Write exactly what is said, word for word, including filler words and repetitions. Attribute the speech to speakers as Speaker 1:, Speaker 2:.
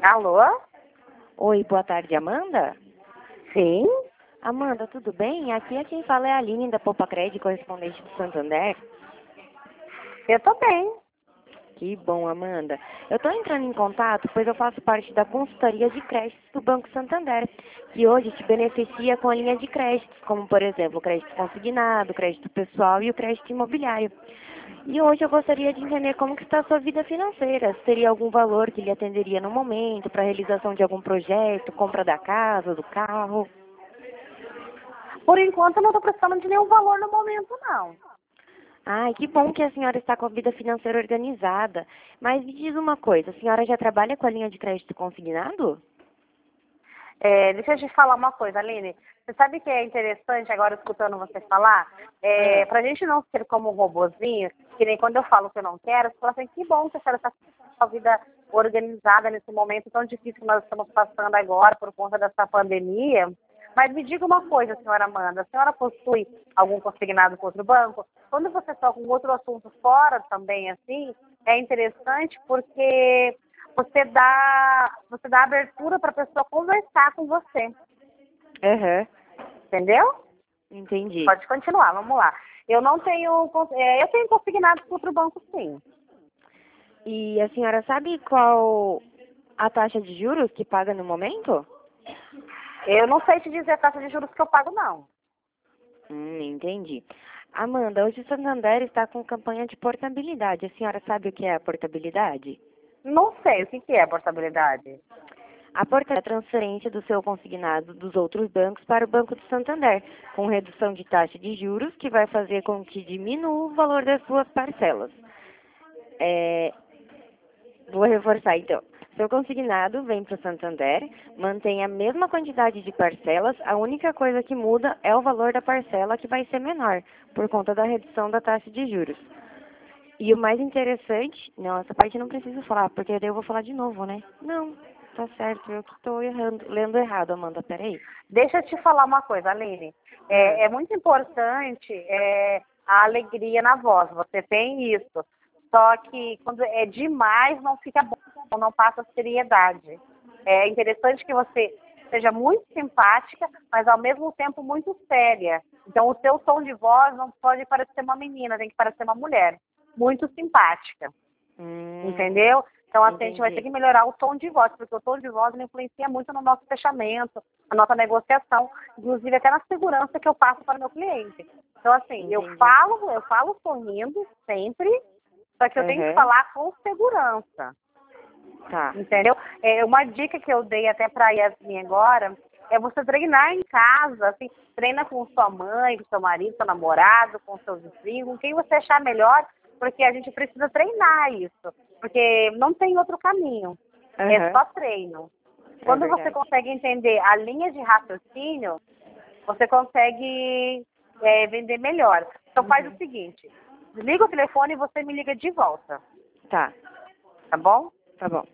Speaker 1: Alô?
Speaker 2: Oi, boa tarde, Amanda?
Speaker 1: Sim?
Speaker 2: Amanda, tudo bem? Aqui é quem fala é a Aline da Poupa Crédito, correspondente do Santander.
Speaker 1: Eu tô bem.
Speaker 2: Que bom, Amanda. Eu estou entrando em contato, pois eu faço parte da consultoria de créditos do Banco Santander, que hoje te beneficia com a linha de créditos, como, por exemplo, o crédito consignado, o crédito pessoal e o crédito imobiliário. E hoje eu gostaria de entender como que está a sua vida financeira. Se teria algum valor que lhe atenderia no momento para a realização de algum projeto, compra da casa, do carro.
Speaker 1: Por enquanto eu não tô precisando de nenhum valor no momento, não.
Speaker 2: Ai, que bom que a senhora está com a vida financeira organizada. Mas me diz uma coisa, a senhora já trabalha com a linha de crédito consignado?
Speaker 1: É, deixa eu te falar uma coisa, Aline. Você sabe que é interessante, agora escutando você falar, é,
Speaker 2: Ah,
Speaker 1: pra gente não ser como um robozinho, que nem quando eu falo que eu não quero, você fala assim, que bom que a senhora está com a vida organizada nesse momento tão difícil que nós estamos passando agora por conta dessa pandemia. Mas me diga uma coisa, senhora Amanda, a senhora possui algum consignado com outro banco? Quando você toca um outro assunto fora também, assim, é interessante porque você dá, você dá abertura para a pessoa conversar com você,
Speaker 2: aham,
Speaker 1: entendeu?
Speaker 2: entendi.
Speaker 1: Pode continuar, vamos lá. Eu não tenho, cons- é, eu tenho consignado com outro banco, sim.
Speaker 2: E a senhora sabe qual a taxa de juros que paga no momento?
Speaker 1: Eu não sei te dizer a taxa de juros que eu pago, não.
Speaker 2: Hum, entendi. Amanda, hoje o Santander está com campanha de portabilidade. A senhora sabe o que é a portabilidade?
Speaker 1: Não sei o que que é portabilidade.
Speaker 2: A porta é a transferência do seu consignado dos outros bancos para o Banco do Santander, com redução de taxa de juros, que vai fazer com que diminua o valor das suas parcelas. É, vou reforçar então. Seu consignado vem para o Santander, mantém a mesma quantidade de parcelas, a única coisa que muda é o valor da parcela, que vai ser menor, por conta da redução da taxa de juros. E o mais interessante, não, essa parte eu não preciso falar, porque daí eu vou falar de novo, né? Não, tá certo, eu que estou errando, lendo errado, Amanda, peraí.
Speaker 1: Deixa eu te falar uma coisa, Aline.
Speaker 2: Ah,
Speaker 1: É, é muito importante é, a alegria na voz. Você tem isso. Só que quando é demais, não fica bom, não passa seriedade. É interessante que você seja muito simpática, mas ao mesmo tempo muito séria. Então, o seu tom de voz não pode parecer uma menina, tem que parecer uma mulher. Muito simpática.
Speaker 2: hum,
Speaker 1: Entendeu? Então, assim, a gente vai ter
Speaker 2: entendi,
Speaker 1: que melhorar o tom de voz, porque o tom de voz ele influencia muito no nosso fechamento, na nossa negociação, inclusive até na segurança que eu passo para o meu cliente. Então, assim, eu
Speaker 2: entendi.
Speaker 1: falo, eu falo sorrindo sempre, só que eu tenho que
Speaker 2: Aham,
Speaker 1: falar com segurança,
Speaker 2: tá.
Speaker 1: entendeu? É, uma dica que eu dei até para a Yasmin agora é você treinar em casa, assim, treina com sua mãe, com seu marido, seu namorado, com seus vizinhos, com quem você achar melhor, porque a gente precisa treinar isso, porque não tem outro caminho, é
Speaker 2: Aham,
Speaker 1: só treino.
Speaker 2: é
Speaker 1: Quando você
Speaker 2: verdade.
Speaker 1: consegue entender a linha de raciocínio, você consegue é, vender melhor. Então faz o
Speaker 2: Uhum,
Speaker 1: seguinte, liga o telefone e você me liga de volta,
Speaker 2: tá,
Speaker 1: tá bom?
Speaker 2: tá bom.